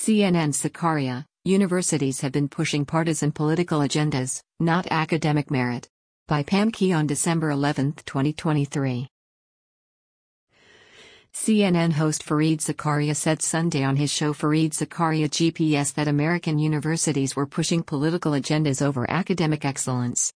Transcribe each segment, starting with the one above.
CNN Sakarya, universities have been pushing partisan political agendas, not academic merit. By Pam Key on December 11, 2023. CNN host Fareed Zakaria said Sunday on his show Fareed Zakaria GPS that American universities were pushing political agendas over academic excellence.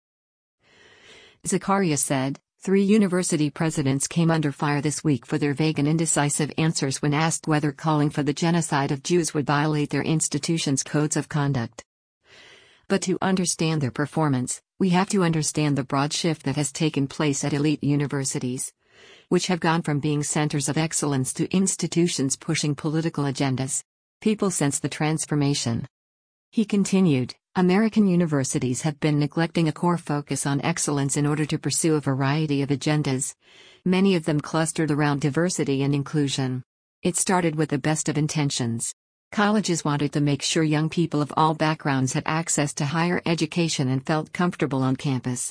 Zakaria said, 3 university presidents came under fire this week for their vague and indecisive answers when asked whether calling for the genocide of Jews would violate their institutions' codes of conduct. But to understand their performance, we have to understand the broad shift that has taken place at elite universities, which have gone from being centers of excellence to institutions pushing political agendas. People sense the transformation. He continued, American universities have been neglecting a core focus on excellence in order to pursue a variety of agendas, many of them clustered around diversity and inclusion. It started with the best of intentions. Colleges wanted to make sure young people of all backgrounds had access to higher education and felt comfortable on campus.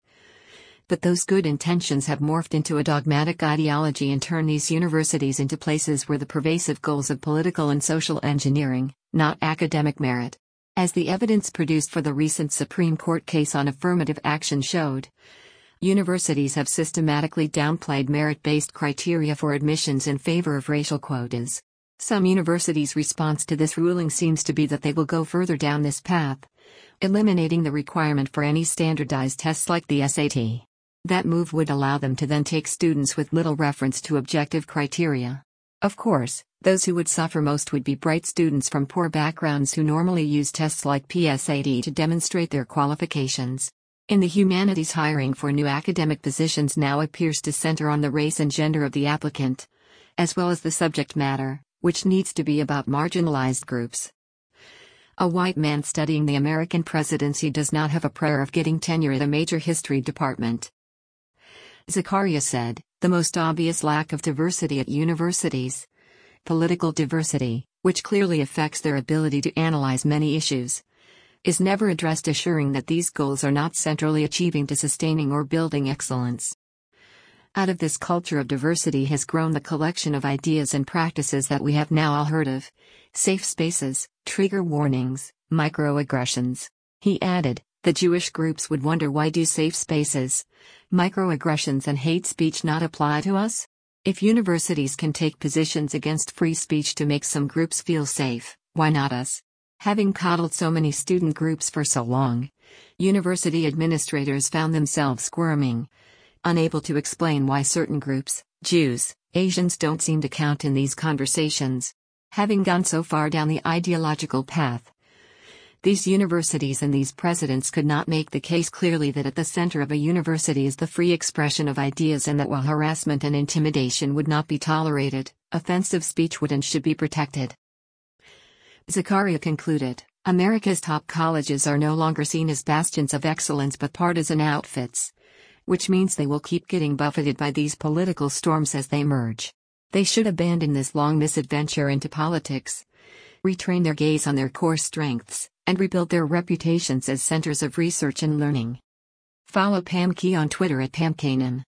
But those good intentions have morphed into a dogmatic ideology and turned these universities into places where the pervasive goals of political and social engineering, not academic merit. As the evidence produced for the recent Supreme Court case on affirmative action showed, universities have systematically downplayed merit-based criteria for admissions in favor of racial quotas. Some universities' response to this ruling seems to be that they will go further down this path, eliminating the requirement for any standardized tests like the SAT. That move would allow them to then take students with little reference to objective criteria. Of course, those who would suffer most would be bright students from poor backgrounds who normally use tests like PSAT to demonstrate their qualifications. In the humanities, hiring for new academic positions now appears to center on the race and gender of the applicant, as well as the subject matter, which needs to be about marginalized groups. A white man studying the American presidency does not have a prayer of getting tenure at a major history department. Zakaria said, the most obvious lack of diversity at universities, political diversity, which clearly affects their ability to analyze many issues, is never addressed, assuring that these goals are not centrally achieving to sustaining or building excellence. Out of this culture of diversity has grown the collection of ideas and practices that we have now all heard of: safe spaces, trigger warnings, microaggressions. He added, the Jewish groups would wonder, why do safe spaces, microaggressions and hate speech not apply to us? If universities can take positions against free speech to make some groups feel safe, why not us? Having coddled so many student groups for so long, university administrators found themselves squirming, unable to explain why certain groups, Jews, Asians, don't seem to count in these conversations. Having gone so far down the ideological path, these universities and these presidents could not make the case clearly that at the center of a university is the free expression of ideas, and that while harassment and intimidation would not be tolerated, offensive speech would and should be protected. Zakaria concluded, America's top colleges are no longer seen as bastions of excellence but partisan outfits, which means they will keep getting buffeted by these political storms as they merge. They should abandon this long misadventure into politics, retrain their gaze on their core strengths, and rebuild their reputations as centers of research and learning. Follow Pam Key on Twitter at PamKanan.